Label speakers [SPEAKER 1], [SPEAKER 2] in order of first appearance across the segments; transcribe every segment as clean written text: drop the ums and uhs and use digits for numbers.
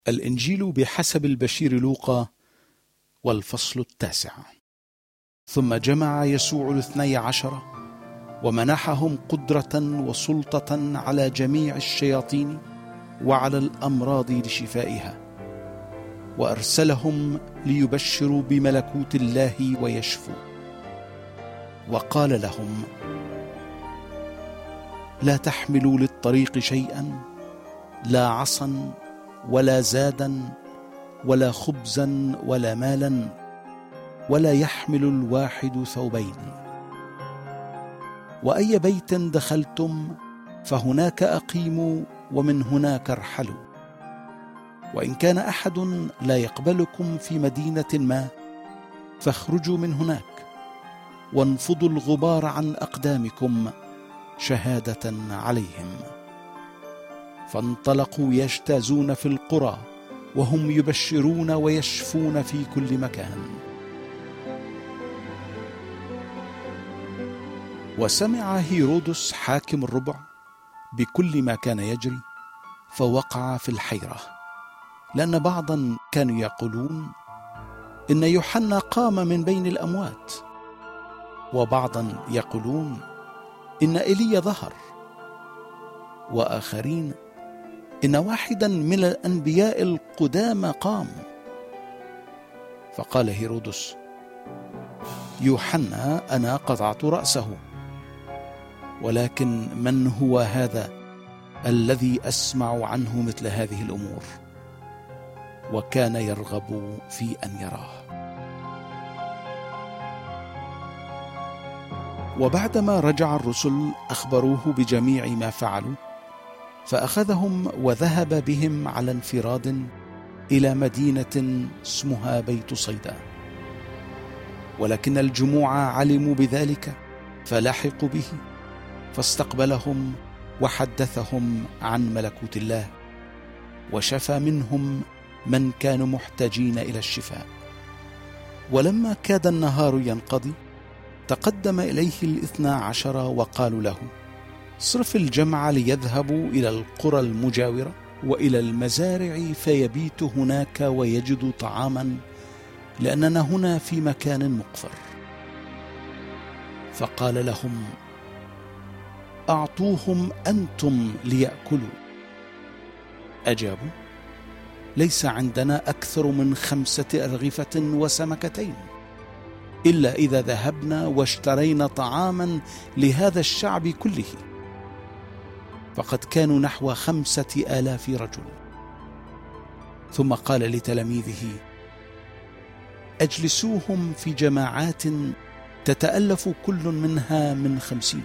[SPEAKER 1] الإنجيل بحسب البشير لوقا والفصل 9. ثم جمع يسوع 12 ومنحهم قدرة وسلطة على جميع الشياطين وعلى الأمراض لشفائها، وأرسلهم ليبشروا بملكوت الله ويشفوا. وقال لهم: لا تحملوا للطريق شيئا، لا عصا ولا زادا ولا خبزا ولا مالا، ولا يحمل الواحد ثوبين. وأي بيت دخلتم فهناك أقيموا ومن هناك ارحلوا. وإن كان أحد لا يقبلكم في مدينة ما فاخرجوا من هناك وانفضوا الغبار عن أقدامكم شهادة عليهم. فانطلقوا يجتازون في القرى وهم يبشرون ويشفون في كل مكان. وسمع هيرودس حاكم الربع بكل ما كان يجري، فوقع في الحيرة، لأن بعضا كانوا يقولون إن يوحنا قام من بين الأموات، وبعضا يقولون إن إيليا ظهر، وآخرين إن واحدا من الأنبياء القدامى قام. فقال هيرودس: يوحنا أنا قطعت رأسه، ولكن من هو هذا الذي أسمع عنه مثل هذه الأمور؟ وكان يرغب في أن يراه. وبعدما رجع الرسل أخبروه بجميع ما فعلوا، فأخذهم وذهب بهم على انفراد إلى مدينة اسمها بيت صيدا. ولكن الجموع علموا بذلك فلحقوا به، فاستقبلهم وحدثهم عن ملكوت الله، وشفى منهم من كانوا محتاجين إلى الشفاء. ولما كاد النهار ينقضي تقدم إليه 12 وقالوا له: اصرف الجمع ليذهبوا إلى القرى المجاورة وإلى المزارع فيبيتوا هناك ويجدوا طعاما، لأننا هنا في مكان مقفر. فقال لهم: أعطوهم أنتم ليأكلوا. أجابوا: ليس عندنا أكثر من 5 أرغفة وسمكتين، إلا إذا ذهبنا واشترينا طعاما لهذا الشعب كله. فقد كانوا نحو 5000 رجل. ثم قال لتلاميذه: أجلسوهم في جماعات تتألف كل منها من 50.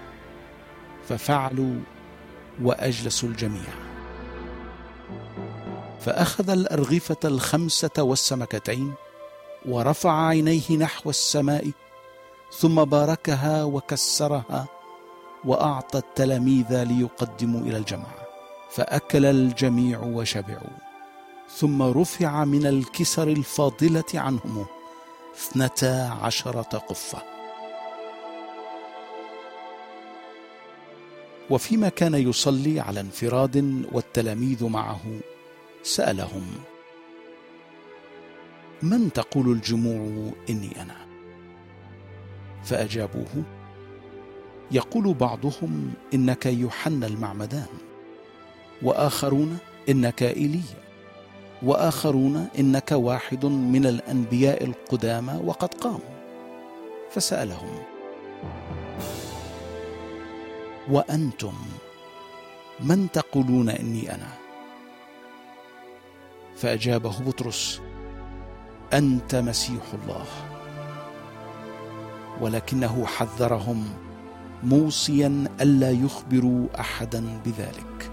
[SPEAKER 1] ففعلوا وأجلسوا الجميع. فأخذ الأرغفة 5 والسمكتين ورفع عينيه نحو السماء، ثم باركها وكسرها وأعطى التلاميذ ليقدموا إلى الجمع. فأكل الجميع وشبعوا. ثم رفع من الكسر الفاضلة عنهم 12 قفة. وفيما كان يصلي على انفراد والتلاميذ معه سألهم: من تقول الجموع إني أنا؟ فأجابوه: يقول بعضهم إنك يوحنا المعمدان، وآخرون إنك إيليا، وآخرون إنك واحد من الأنبياء القدامى وقد قام. فسألهم: وأنتم من تقولون إني أنا؟ فأجابه بطرس: أنت مسيح الله. ولكنه حذرهم موصيا ألا يخبروا أحدا بذلك.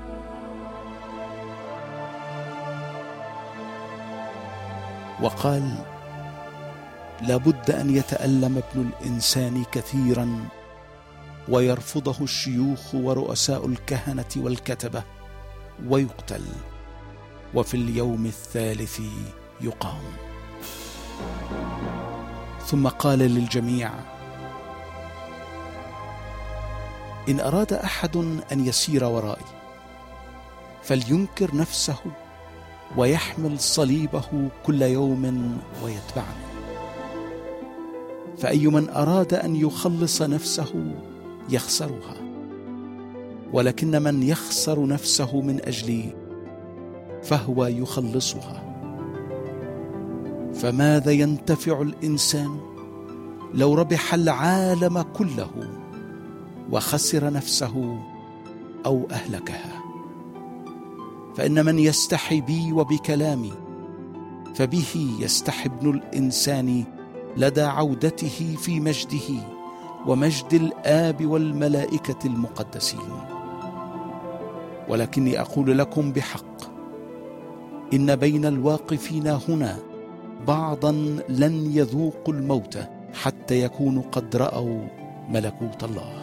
[SPEAKER 1] وقال: لابد أن يتألم ابن الإنسان كثيرا، ويرفضه الشيوخ ورؤساء الكهنة والكتبة، ويقتل، وفي اليوم الثالث يقام. ثم قال للجميع: إن أراد أحد أن يسير ورائي فلينكر نفسه ويحمل صليبه كل يوم ويتبعني. فأي من أراد أن يخلص نفسه يخسرها، ولكن من يخسر نفسه من أجلي فهو يخلصها. فماذا ينتفع الإنسان لو ربح العالم كله وخسر نفسه أو أهلكها؟ فإن من يستحي بي وبكلامي فبه يستحي ابن الإنسان لدى عودته في مجده ومجد الآب والملائكة المقدسين. ولكني أقول لكم بحق إن بين الواقفين هنا بعضا لن يذوقوا الموت حتى يكونوا قد رأوا ملكوت الله.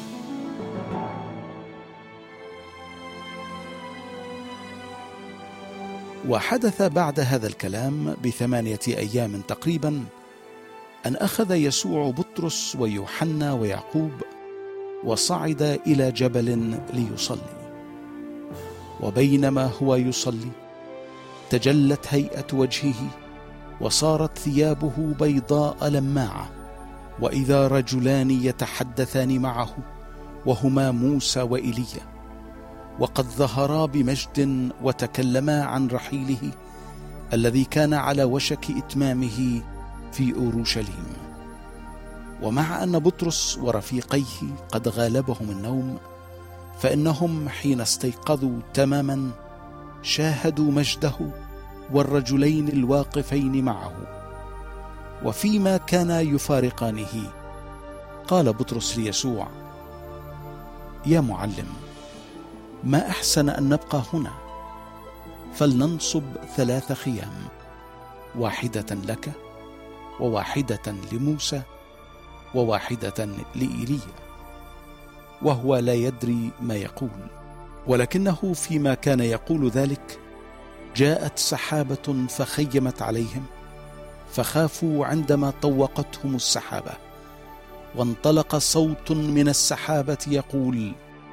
[SPEAKER 1] وحدث بعد هذا الكلام ب8 أيام تقريبا أن أخذ يسوع بطرس ويوحنا ويعقوب وصعد إلى جبل ليصلي. وبينما هو يصلي تجلت هيئة وجهه وصارت ثيابه بيضاء لماعة، وإذا رجلان يتحدثان معه وهما موسى وإيليا، وقد ظهرا بمجد وتكلما عن رحيله الذي كان على وشك إتمامه في أورشليم. ومع أن بطرس ورفيقيه قد غالبهم النوم، فإنهم حين استيقظوا تماما شاهدوا مجده والرجلين الواقفين معه. وفيما كانا يفارقانه قال بطرس ليسوع: يا معلم، ما أحسن أن نبقى هنا، فلننصب 3 خيام، واحدة لك وواحدة لموسى وواحدة لإيليا. وهو لا يدري ما يقول. ولكنه فيما كان يقول ذلك جاءت سحابة فخيمت عليهم، فخافوا عندما طوقتهم السحابة. وانطلق صوت من السحابة يقول: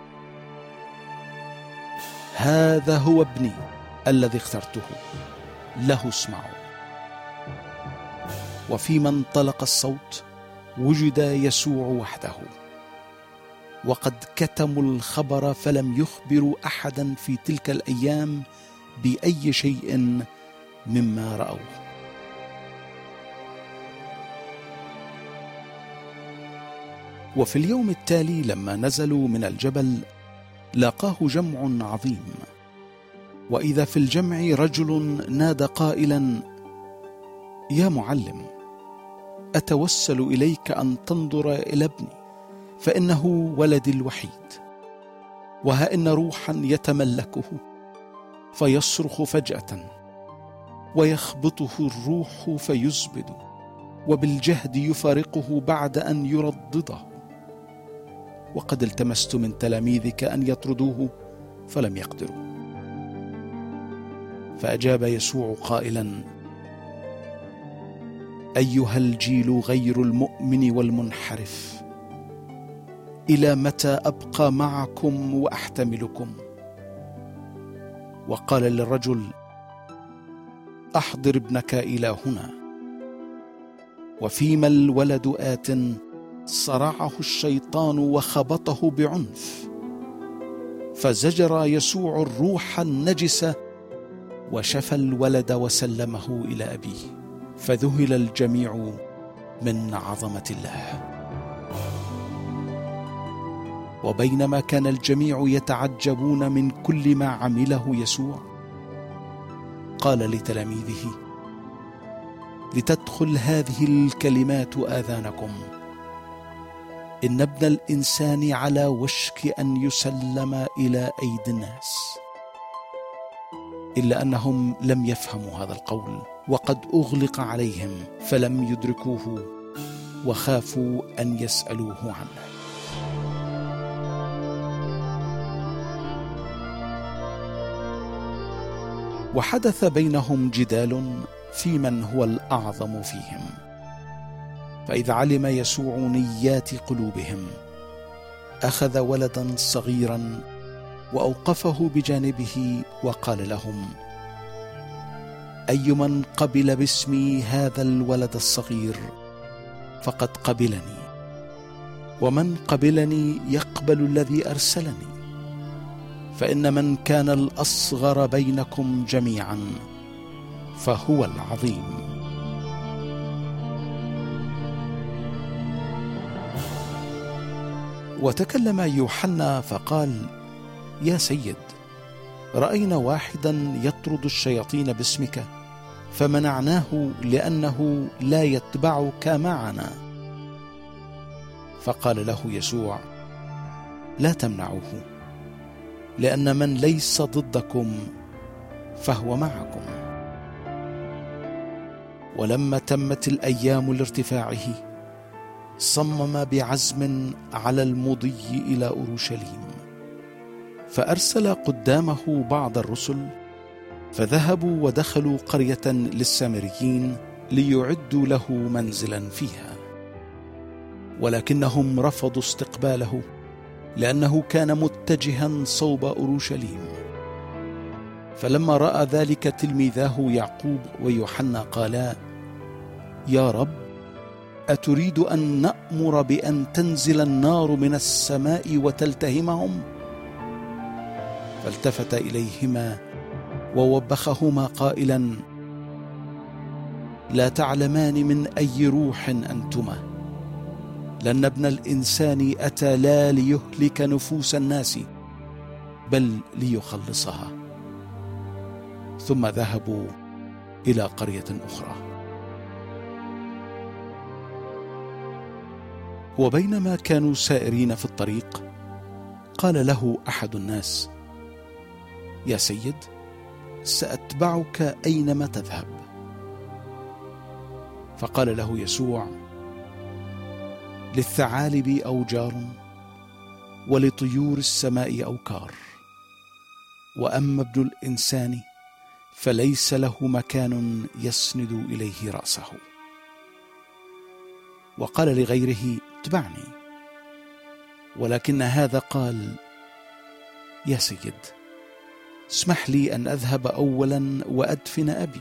[SPEAKER 1] هذا هو ابني الذي اخترته، له اسمعوا. وفيما انطلق الصوت وجد يسوع وحده، وقد كتموا الخبر فلم يخبروا أحدا في تلك الأيام بأي شيء مما رأوه. وفي اليوم التالي لما نزلوا من الجبل لاقاه جمع عظيم، وإذا في الجمع رجل نادى قائلا: يا معلم، أتوسل إليك أن تنظر إلى ابني، فإنه ولدي الوحيد، وها إن روحا يتملكه فيصرخ فجأة، ويخبطه الروح فيزبد، وبالجهد يفارقه بعد أن يردده. وقد التمست من تلاميذك أن يطردوه فلم يقدروا. فأجاب يسوع قائلا: أيها الجيل غير المؤمن والمنحرف، إلى متى أبقى معكم وأحتملكم؟ وقال للرجل: أحضر ابنك إلى هنا. وفيما الولد آت صرعه الشيطان وخبطه بعنف، فزجر يسوع الروح النجس وشفى الولد وسلمه إلى أبيه. فذهل الجميع من عظمة الله. وبينما كان الجميع يتعجبون من كل ما عمله يسوع، قال لتلاميذه: لتدخل هذه الكلمات آذانكم، إن ابن الإنسان على وشك أن يسلم إلى أيدي الناس. إلا أنهم لم يفهموا هذا القول، وقد أغلق عليهم فلم يدركوه، وخافوا أن يسألوه عنه. وحدث بينهم جدال في من هو الأعظم فيهم. فإذا علم يسوع نيات قلوبهم، أخذ ولدا صغيرا وأوقفه بجانبه وقال لهم: أي من قبل باسمي هذا الولد الصغير فقد قبلني، ومن قبلني يقبل الذي أرسلني. فإن من كان الأصغر بينكم جميعا فهو العظيم. وتكلم يوحنا فقال: يا سيد، رأينا واحدا يطرد الشياطين باسمك فمنعناه لأنه لا يتبعك معنا. فقال له يسوع: لا تمنعوه، لأن من ليس ضدكم فهو معكم. ولما تمت الأيام لارتفاعه صمم بعزم على المضي إلى أورشليم، فأرسل قدامه بعض الرسل، فذهبوا ودخلوا قرية للسامريين ليعدوا له منزلا فيها. ولكنهم رفضوا استقباله، لأنه كان متجها صوب أورشليم. فلما رأى ذلك تلميذاه يعقوب ويوحنا قالا: يا رب، أتريد أن نأمر بأن تنزل النار من السماء وتلتهمهم؟ فالتفت إليهما ووبخهما قائلا: لا تعلمان من أي روح أنتما، لأن ابن الإنسان أتى لا ليهلك نفوس الناس بل ليخلصها. ثم ذهبوا إلى قرية أخرى. وبينما كانوا سائرين في الطريق قال له أحد الناس: يا سيد، سأتبعك أينما تذهب. فقال له يسوع: للثعالب أوجار، ولطيور السماء أوكار، وأما ابن الإنسان فليس له مكان يسند إليه رأسه. وقال لغيره: اتبعني. ولكن هذا قال: يا سيد، اسمح لي أن أذهب أولا وأدفن أبي.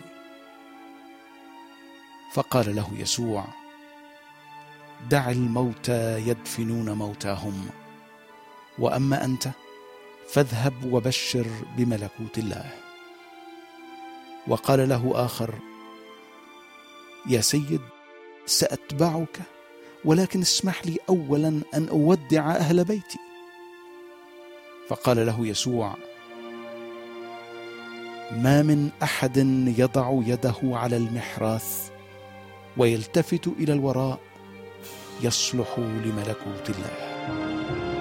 [SPEAKER 1] فقال له يسوع: دع الموتى يدفنون موتاهم، وأما أنت فاذهب وبشر بملكوت الله. وقال له آخر: يا سيد، سأتبعك، ولكن اسمح لي أولا أن أودع أهل بيتي. فقال له يسوع: ما من أحد يضع يده على المحراث ويلتفت إلى الوراء يصلح لملكوت الله.